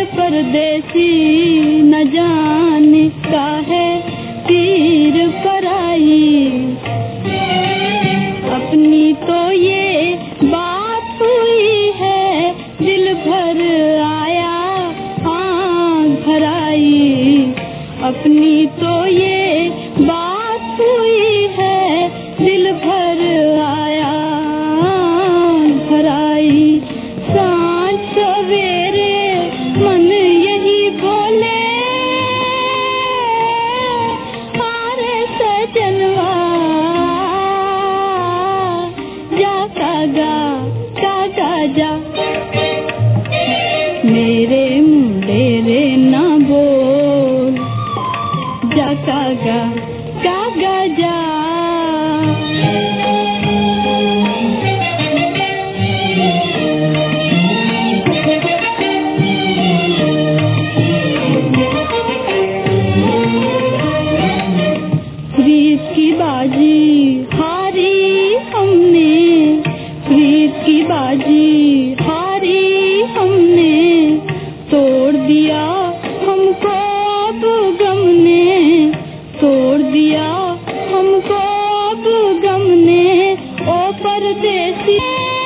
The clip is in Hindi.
परदेसी न जाने का है तीर पराई। अपनी तो ये बात हुई है दिल भर आया आँख भर आई। अपनी तो ये बात हुई है दिल भर आया आँख भर आई। सांझ सवेरे मन यही बोले आरे सजनवा जा कागा जा। मेरे मुंडेरे ना बोल जा कागा जा। प्रीत की बाजी हारी हमने, प्रीत की बाजी हारी हमने, तोड़ दिया हमको अब गम ने, तोड़ दिया हमको अब गम ने। ओ परदेसी